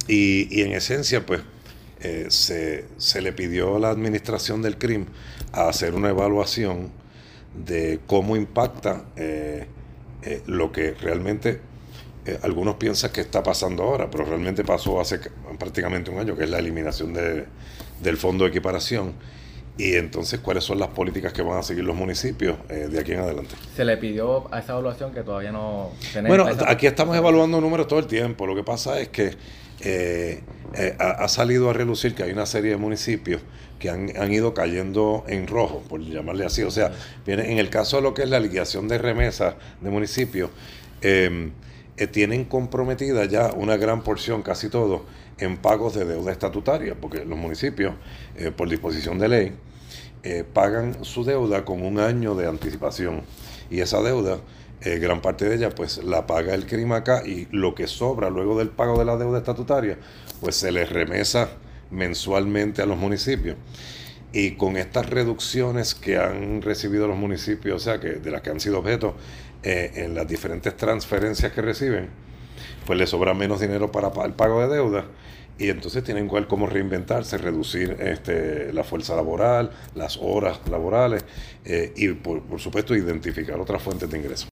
Y en esencia, pues, se le pidió a la administración del CRIM a hacer una evaluación de cómo impacta lo que realmente algunos piensan que está pasando ahora, pero realmente pasó hace prácticamente un año, que es la eliminación del fondo de equiparación. Y entonces, ¿cuáles son las políticas que van a seguir los municipios de aquí en adelante? Se le pidió a esa evaluación que todavía no Bueno, tenemos esa, aquí estamos esa evaluación. evaluando números todo el tiempo. Lo que pasa es que ha salido a relucir que hay una serie de municipios que han ido cayendo en rojo, por llamarle así. O sea, viene, en el caso de lo que es la liquidación de remesas de municipios, tienen comprometida ya una gran porción, casi todo, en pagos de deuda estatutaria, porque los municipios, por disposición de ley, pagan su deuda con un año de anticipación. Y esa deuda, gran parte de ella, pues la paga el CRIM acá, y lo que sobra luego del pago de la deuda estatutaria, pues se les remesa mensualmente a los municipios. Y con estas reducciones que han recibido los municipios, o sea, que de las que han sido objeto en las diferentes transferencias que reciben, pues les sobra menos dinero para el pago de deuda, y entonces tienen igual cómo reinventarse, reducir la fuerza laboral, las horas laborales, y por supuesto identificar otras fuentes de ingresos.